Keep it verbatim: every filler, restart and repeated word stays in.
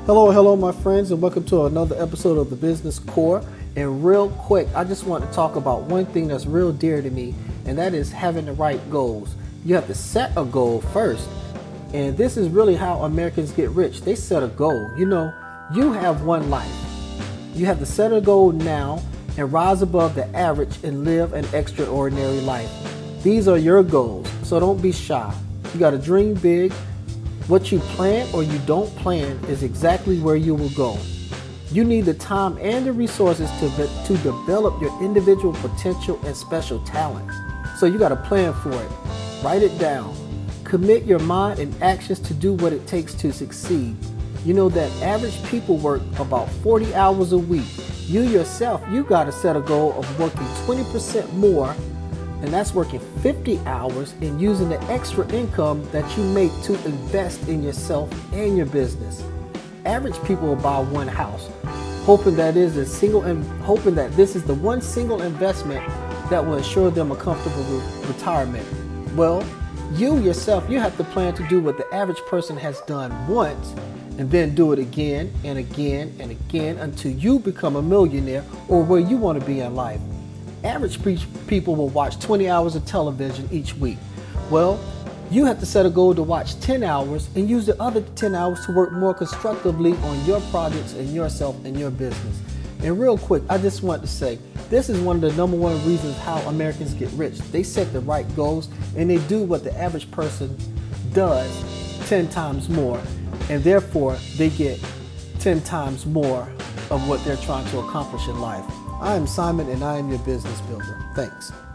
Hello, hello, my friends, and welcome to another episode of the Business Core. And real quick, I just want to talk about one thing that's real dear to me, and that is having the right goals. You have to set a goal first, and this is really how Americans get rich. They set a goal. You know, you have one life. You have to set a goal now and rise above the average and live an extraordinary life. These are your goals, so don't be shy. You got to dream big. What you plan or you don't plan is exactly where you will go. You need the time and the resources to, to develop your individual potential and special talent. So you got to plan for it. Write it down. Commit your mind and actions to do what it takes to succeed. You know that average people work about forty hours a week. You yourself, you got to set a goal of working twenty percent more, and that's working fifty hours and using the extra income that you make to invest in yourself and your business. Average people will buy one house, hoping that is a single and hoping that this is the one single investment that will ensure them a comfortable re- retirement. Well, you yourself, you have to plan to do what the average person has done once, and then do it again and again and again until you become a millionaire or where you want to be in life. Average people will watch twenty hours of television each week. Well, you have to set a goal to watch ten hours and use the other ten hours to work more constructively on your projects and yourself and your business. And real quick, I just want to say, this is one of the number one reasons how Americans get rich. They set the right goals and they do what the average person does ten times more. And therefore, they get ten times more of what they're trying to accomplish in life. I am Simon, and I am your business builder. Thanks.